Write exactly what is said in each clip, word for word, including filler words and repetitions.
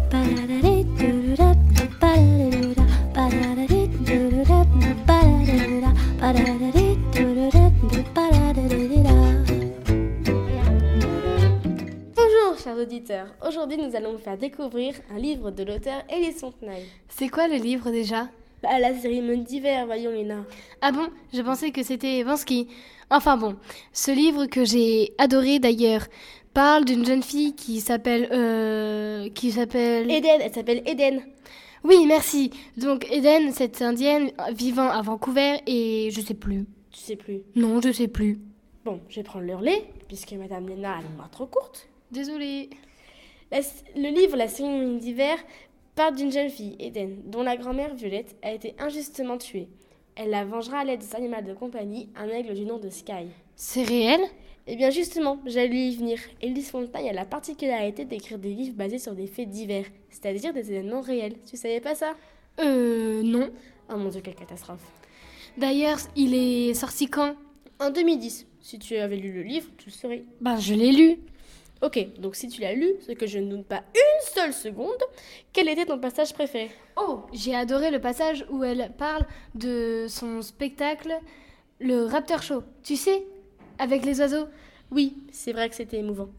Bonjour chers auditeurs, aujourd'hui nous allons vous faire découvrir un livre de l'auteur Elise Fontenay. C'est quoi le livre déjà ? Bah, la cérémonie d'hiver, voyons Léna. Ah bon ? Je pensais que c'était Vansky. Enfin bon, ce livre que j'ai adoré d'ailleurs parle d'une jeune fille qui s'appelle... Euh, qui s'appelle... Eden, elle s'appelle Eden. Oui, merci. Donc Eden, cette indienne vivant à Vancouver et je sais plus. Tu sais plus. Non, je sais plus. Bon, je vais prendre le relais, puisque Madame Léna a une mémoire trop courte. Désolée. La, le livre La cérémonie d'hiver parle d'une jeune fille, Eden, dont la grand-mère Violette a été injustement tuée. Elle la vengera à l'aide des animaux de compagnie, un aigle du nom de Sky. C'est réel ? Eh bien justement, j'allais y venir. Elise Fontenay a la particularité d'écrire des livres basés sur des faits divers, c'est-à-dire des événements réels. Tu savais pas ça ? Euh, non. Oh mon Dieu, quelle catastrophe. D'ailleurs, il est sorti quand ? En deux mille dix. Si tu avais lu le livre, tu le saurais. Ben, je l'ai lu. Ok, donc si tu l'as lu, ce que je ne doute pas une seule seconde, quel était ton passage préféré ? Oh, j'ai adoré le passage où elle parle de son spectacle, le Raptor Show. Tu sais, avec les oiseaux. Oui, c'est vrai que c'était émouvant.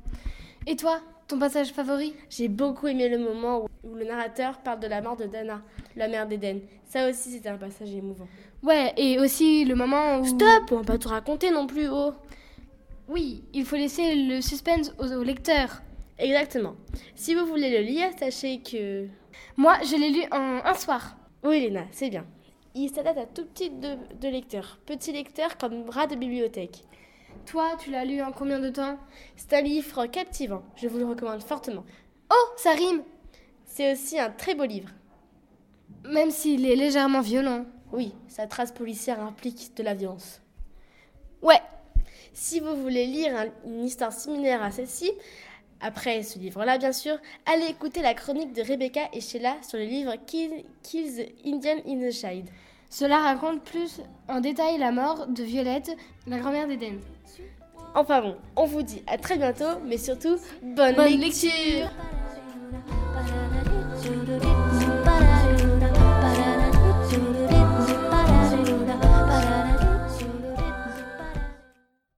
Et toi, ton passage favori ? J'ai beaucoup aimé le moment où, où le narrateur parle de la mort de Dana, la mère d'Eden. Ça aussi, c'était un passage émouvant. Ouais, et aussi le moment où... Stop, on va pas tout raconter non plus, oh. Oui, il faut laisser le suspense aux, aux lecteurs. Exactement. Si vous voulez le lire, sachez que... Moi, je l'ai lu en un soir. Oui, Léna, c'est bien. Il s'adapte à tout type de, de lecteur. Petit lecteur comme rat de bibliothèque. Toi, tu l'as lu en combien de temps ? C'est un livre captivant. Je vous le recommande fortement. Oh, ça rime ! C'est aussi un très beau livre. Même s'il est légèrement violent. Oui, sa trace policière implique de la violence. Ouais. Si vous voulez lire un, une histoire similaire à celle-ci, après ce livre-là bien sûr, allez écouter la chronique de Rebecca et Sheila sur le livre Kill, Kill the Indian in the Shade. Cela raconte plus en détail la mort de Violette, la grand-mère d'Eden. Enfin bon, on vous dit à très bientôt, mais surtout, bonne, bonne lecture, lecture.